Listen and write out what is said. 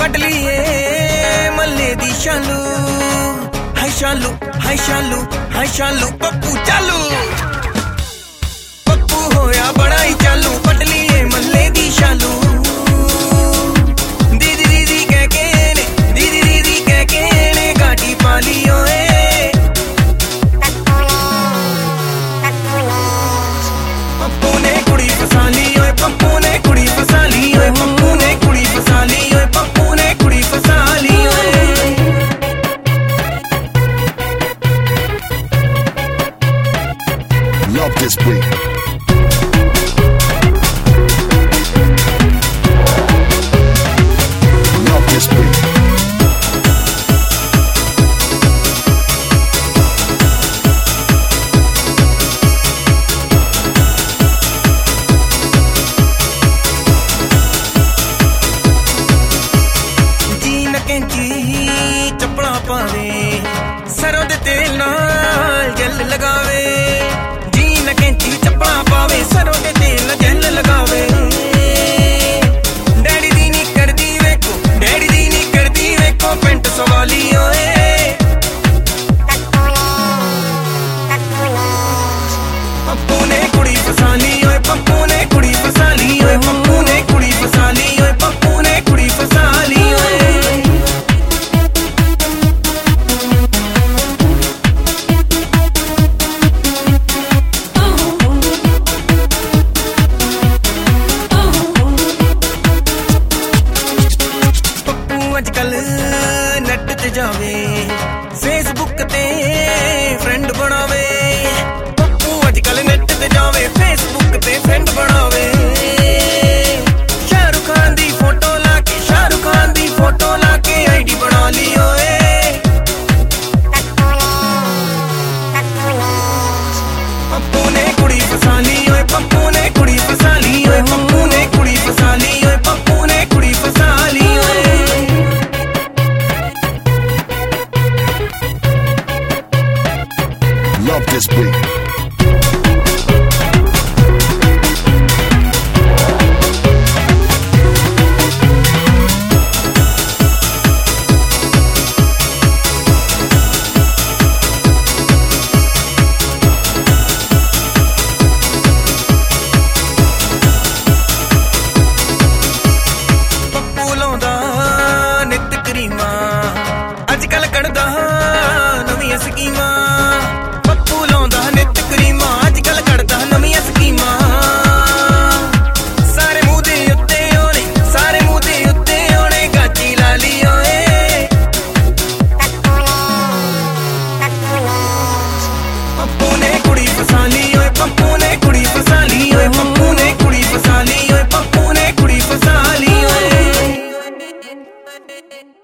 ਕੱਢ ਲਈਏ ਮੱਲੇ ਦੀ ਸ਼ਾਲੂ, ਹਾਏ ਸ਼ਾਲੂ ਹਾਏ ਸ਼ਾਲੂ ਹਾਏ ਸ਼ਾਲੂ ਪੱਪੂ ਚਾਲੂ। ਪੱਪੂ ਹੋਇਆ ਬੜਾ ਹੀ ਚਾਲੂ, ਕੱਢ ਲਈਏ ਮੱਲੇ ਦੀ ਸ਼ਾਲੂ। ਦੀਦੀ ਦੀਦੀ ਕਹਿ ਕੇ ਨੇ, ਦੀਦੀ ਦੀਦੀ ਕਹਿ ਕੇ ਨੇ ਗਾਟੀ ਪਾ ਲਈ ਓਏ। ਪੱਪੂ ਨੇ ਕੁੜੀ ਫਸਾ ਲਈ ਓਏ, ਪੱਪੂ ਨੇ ਕੁੜੀ ਫਸਾ ਲਈ ਓਏ, ਪੱਪੂ ਨੇ ਕੁੜੀ ਫਸਾ ਲਈ ਓਏ, ਪੱਪੂ ਨੇ ਕੁੜੀ ਫਸਾ ਲਈ ਓਏ। Love this beat. Love this beat. Jean ਕੈਂਚੀ ਚੱਪਲਾਂ ਪਾਵੇ, ਸਰੋਂ ਦੇ ਤੇਲ ਨਾਲ ਜੈਲ ਲਗਾਵੇ। ਜੀਨ ਕੈਂਚੀ ਚੱਪਲਾਂ ਪਾਵੇ, ਸਰੋਂ ਦੇ ਤੇਲ ਨਾਲ ਜੈਲ ਲਗਾਵੇ। ਡੈਡੀ ਦੀ ਨੀ ਕਰਦੀ ਵੇਖੋ, ਡੈਡੀ ਦੀ ਨੀ ਕਰਦੀ ਵੇਖੋ ਪੈਂਟ ਸਵਾਲੀ ਓਏ। ਪੱਪੂ ਨੇ ਕੁੜੀ ਫਸਾ ਲਈ ਓਏ, ਪੱਪੂ ਨੇ ਕੁੜੀ ਫਸਾ ਲਈ ਓਏ, ਪੱਪੂ ਨੇ ਕੁੜੀ ਫਸਾ ਲਈ ਓਏ, ਪੱਪੂ ਨੇ ਕੁੜੀ ਫਸਾ ਲਈ ਓਏ। ਅੱਜਕੱਲ ਨੈਟ ਤੇ ਜਾਵੇ, ਫੇਸਬੁੱਕ ਤੇ ਫਰੈਂਡ ਬਣਾਵੇ। ਪੱਪੂ ਅੱਜਕੱਲ ਨੈਟ ਤੇ ਜਾਵੇ, ਫੇਸਬੁੱਕ ਤੇ ਫਰੈਂਡ ਬਣਾਵੇ। ਸ਼ਾਹਰੁਖ ਖਾਨ ਦੀ ਫੋਟੋ ਲਾ ਕੇ, ਸ਼ਾਹਰੁਖ ਖਾਨ ਦੀ ਫੋਟੋ ਲਾ ਕੇ ਆਈਡੀ ਬਣਾ ਲਈ ਓਏ। ਪੱਪੂ ਨੇ ਕੁੜੀ ਫਸਾ ਲਈ ਓਏ, ਪੱਪੂ ਨੇ ਕੁੜੀ ਫਸਾ ਲਈ ਓਏ, ਪੱਪੂ ਨੇ ਕੁੜੀ ਫਸਾ ਲਈ ਓਏ, ਪੱਪੂ ਨੇ ਕੁੜੀ ਫਸਾ ਲਈ ਓਏ। Love this beat. ਪੱਪੂ ਲਾਉਂਦਾ ਨਿੱਤ ਕਰੀਮਾਂ, ਅੱਜਕੱਲ ਕੱਢਦਾ ਨਵੀਆਂ ਸਕੀਮਾਂ। ਪੱਪੂ ਲਾਉਂਦਾ ਨਿੱਤ ਕਰੀਮਾਂ, ਅੱਜਕੱਲ ਕੱਢਦਾ ਨਵੀਆਂ ਸਕੀਮਾਂ। ਸਾਰੇ ਮੂੰਹ ਦੇ ਉੱਤੇ ਉਹਨੇ, ਸਾਰੇ ਮੂੰਹ ਦੇ ਉੱਤੇ ਉਹਨੇ ਗਾਚੀ ਲਾ ਲਈ ਓਏ। ਪੱਪੂ ਨੇ ਕੁੜੀ ਫਸਾ ਲਈ ਓਏ, ਪੱਪੂ ਨੇ ਕੁੜੀ ਫਸਾ ਲਈ ਓਏ, ਪੱਪੂ ਨੇ ਕੁੜੀ ਫਸਾ ਲਈ ਓਏ, ਪੱਪੂ ਨੇ ਕੁੜੀ ਫਸਾ ਲਈ ਓਏ।